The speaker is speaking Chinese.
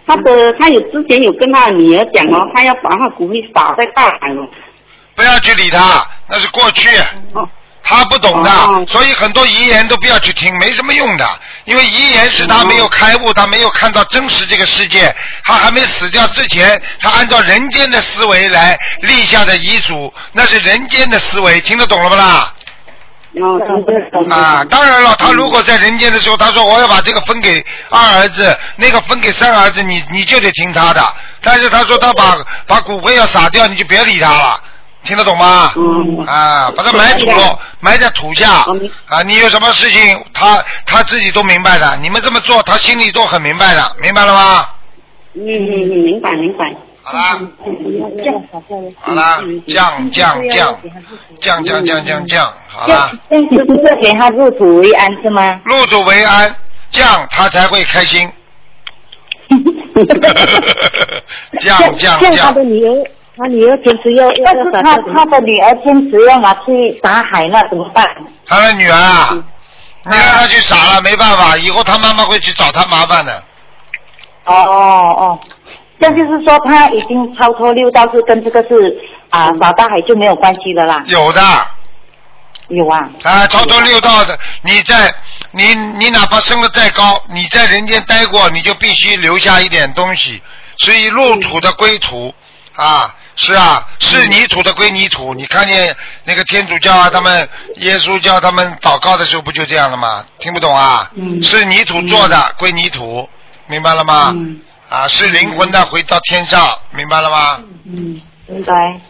他有之前有跟他的女儿讲哦，他要把他骨灰撒在大海哦。 不要去理他，那是过去。他不懂的，所以很多遗言都不要去听，没什么用的。因为遗言是他没有开悟，他没有看到真实这个世界，他还没死掉之前，他按照人间的思维来立下的遗嘱，那是人间的思维，听得懂了不啦？啊，当然了，他如果在人间的时候，他说我要把这个分给二儿子，那个分给三儿子，你就得听他的。但是他说他把骨灰要撒掉，你就别理他了。听得懂吗？啊，把它埋土，埋在土下。啊，你有什么事情，他自己都明白的。你们这么做，他心里都很明白的，明白了吗？ 明白。 好啦，好啦，降，好啦。 这样就是给他入土为安是吗？ 入土为安，降他才会开心。降。 他的女儿。他女儿坚持要，但是他的女儿坚持要拿去打海，那怎么办？ 他的女儿啊，你让他去撒了，没办法，以后他妈妈会去找他麻烦的。 这就是说他已经超脱六道，是跟这个是撒大海就没有关系的啦。 有的。 有啊。 超脱六道的，你哪怕升得再高，你在人间待过，你就必须留下一点东西，所以入土的归土。是啊，是泥土的归泥土。你看见那个天主教啊，他们耶稣教他们祷告的时候不就这样的吗？听不懂啊？是泥土做的归泥土，明白了吗？是灵魂的回到天上，明白了吗？ 明白。